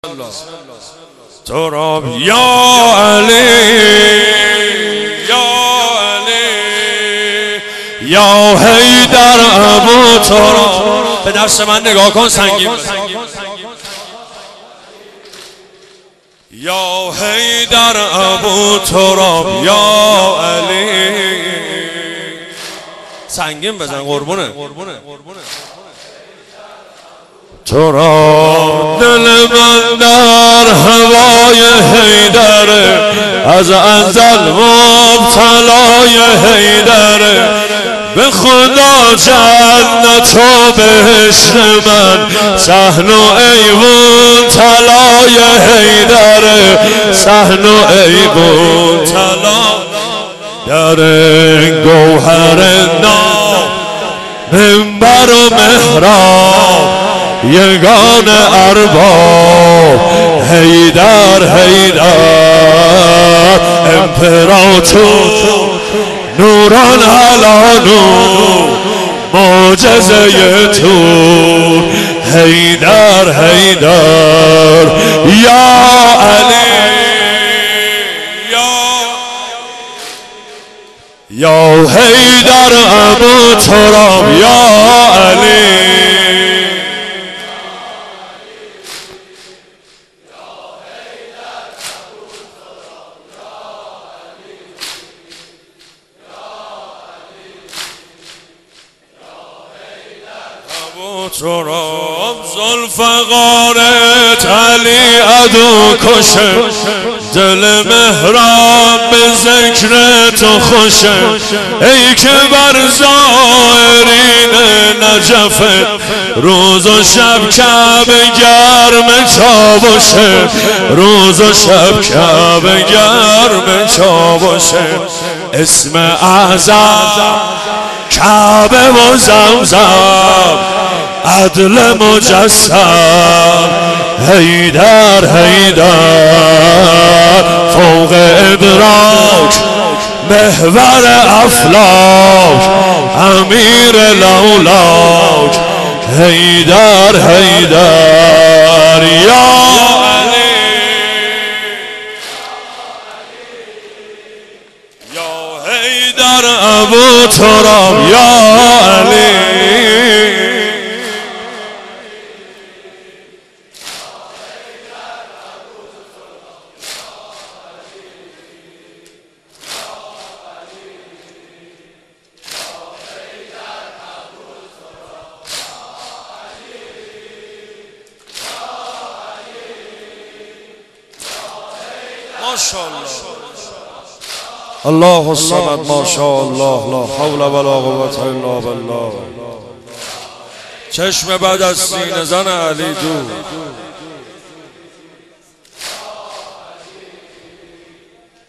تو را یا علی یا علی یا حیدر ابو تراب. به دست من نگاه کن سنگین یا حیدر ابو تراب یا علی. سنگین بزن قربونه. تو را دل من در هوای حیدره، از ازل مبتلای حیدره. به خدا جنت و بهشت من صحن و ایوون طلای حیدره، صحن و ایوون طلا. در گوهر نام منبر و محراب یگان ارباب حیدر حیدر امپراتور نوران علانو معجزه تو حیدر حیدر یا علی یا حیدر ابو تراب یا علی. تراب ذوالفقارت علی عدو کشه، دل محراب به ذکر تو خوشه. ای که بر زائرین نجفه روز و شب کعبه گرم چاوشه، روز و شب کعبه گرم چاوشه. اسم اعظم کعبه و زمزم عدل مجسم حیدر حیدر فوق ادراک محور افلاک امیر لولاک حیدر حیدر یا علی یا حیدر ابو تراب یا علی. الله الصمد ما شاء الله لا حول ولا قوة الا بالله. چشم بعد از سینه زن علی دو